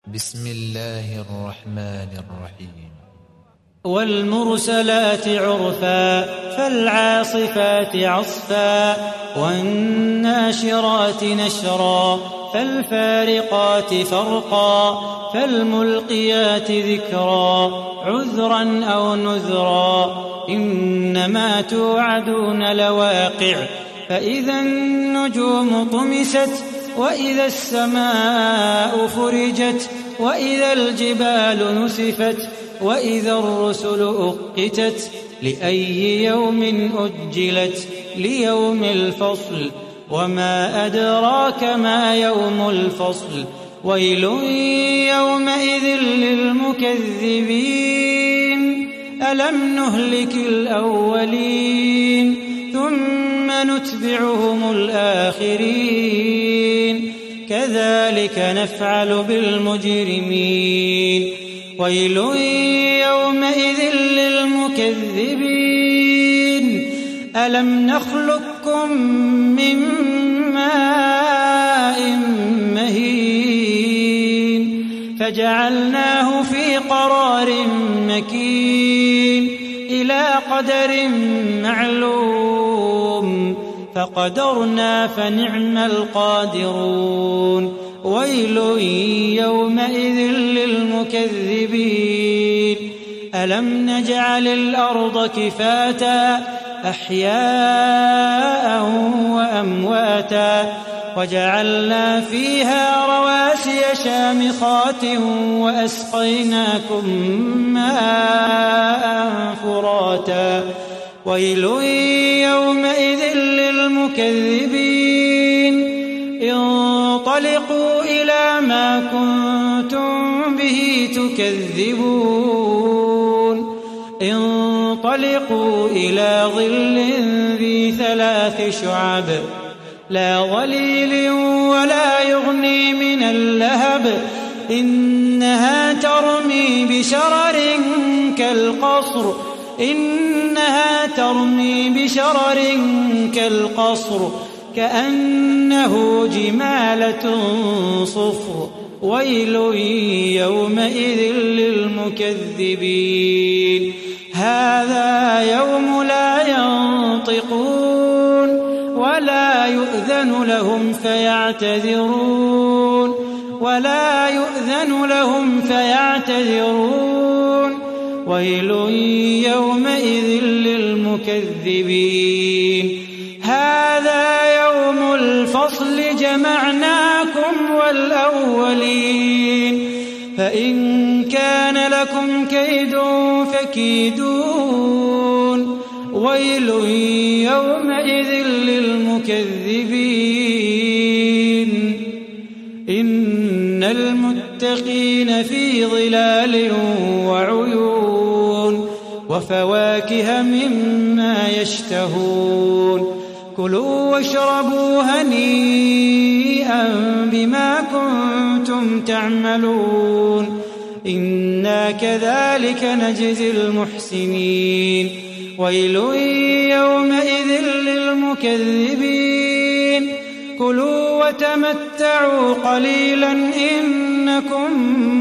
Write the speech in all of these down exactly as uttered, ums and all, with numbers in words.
بسم الله الرحمن الرحيم. والمرسلات عرفا فالعاصفات عصفا والناشرات نشرا فالفارقات فرقا فالملقيات ذكرا عذرا أو نذرا إنما توعدون لواقع فإذا النجوم طمست وإذا السماء فرجت وإذا الجبال نسفت وإذا الرسل أقتت لأي يوم أجلت ليوم الفصل وما أدراك ما يوم الفصل ويل يومئذ للمكذبين ألم نهلك الأولين ثم نتبعهم الآخرين كذلك نفعل بالمجرمين ويل يومئذ للمكذبين ألم نخلقكم من ماء مهين فجعلناه في قرار مكين إلى قدر معلوم فقدرنا فنعم القادرون ويل يومئذ للمكذبين ألم نجعل الأرض كفاتا أحياء وأمواتا وجعلنا فيها رواسي شامخات وأسقيناكم ماء فراتا ويل يومئذ للمكذبين انطلقوا إلى ما كنتم به تكذبون انطلقوا إلى ظل ذي ثلاث شعب لا ظليل ولا يغني من اللهب إنها ترمي بشرر كالقصر إنها ترمي بشرر كالقصر كأنه جمالة صفر ويل يومئذ للمكذبين هذا يوم لا ينطقون ولا يؤذن لهم فيعتذرون ولا يؤذن لهم فيعتذرون ويل يومئذ للمكذبين هذا يوم الفصل جمعناكم والأولين فإن كان لكم كيد فكيدون ويل يومئذ للمكذبين إن المتقين في ظلال وعيون وفواكه مما يشتهون كلوا واشربوا هنيئا بما كنتم تعملون إنا كذلك نجزي المحسنين ويل يومئذ للمكذبين كلوا وتمتعوا قليلا إنكم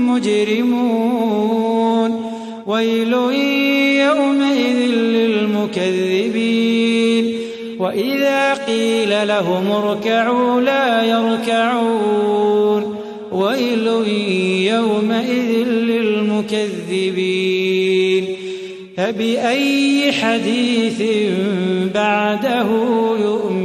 مجرمون ويل يومئذ للمكذبين وإذا قيل لهم اركعوا لا يركعون ويل يومئذ للمكذبين فبأي حديث بعده يؤمنون